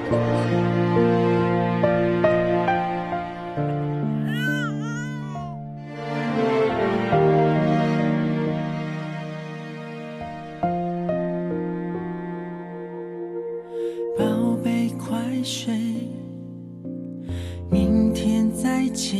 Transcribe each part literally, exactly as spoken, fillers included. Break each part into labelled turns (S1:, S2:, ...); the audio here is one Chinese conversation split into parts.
S1: 宝贝，快睡，明天再见。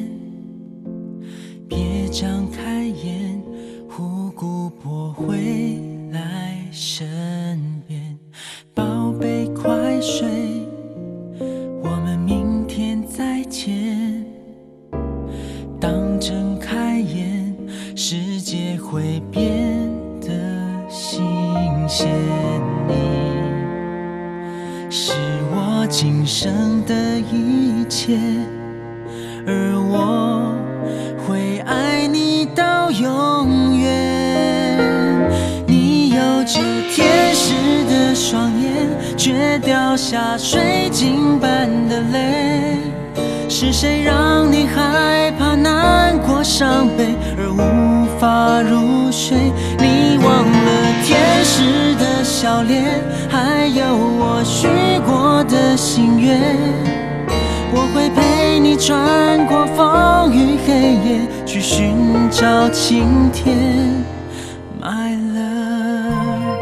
S1: 别张开眼，虎姑婆会来身边。宝贝，快睡，我们明天再见。当睁开眼，世界会变得新鲜。你是我今生的一切，而我会爱你到永远。你有着天使的双眼，却掉下水晶般的泪。是谁让你害怕、难过、伤悲而无法入睡？你忘了天使的笑脸，还有我许过的心愿。我会陪你穿过风雨黑夜，去寻找晴天 My love。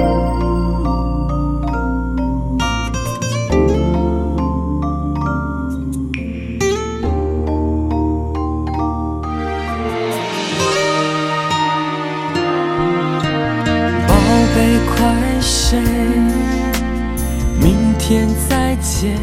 S1: 宝贝，快睡，明天再见。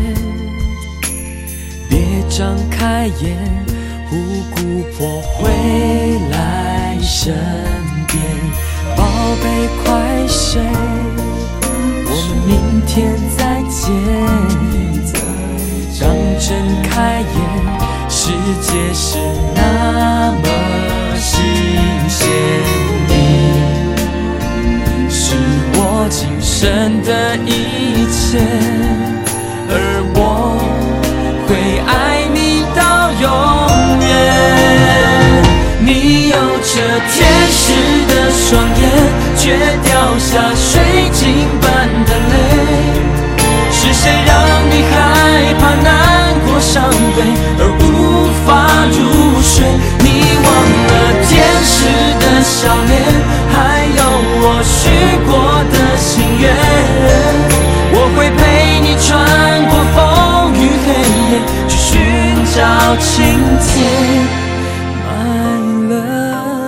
S1: 别张开眼，虎姑婆会来身边。宝贝，快睡，我们明天再见。刚睁开眼，世界是那么新鲜。你是我今生的一切，而我会爱你到永远。你有着天使的双眼，却掉下水晶般的泪。是谁让你害怕、难过、伤悲而无法入睡？你忘了天使的笑脸，还有我许过的心愿。我会陪你穿过风雨黑夜，去寻找晴天 My love。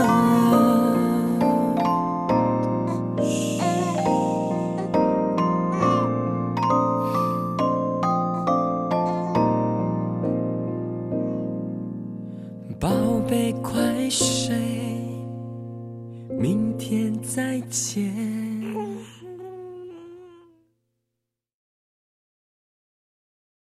S1: 宝贝，快睡，明天再见。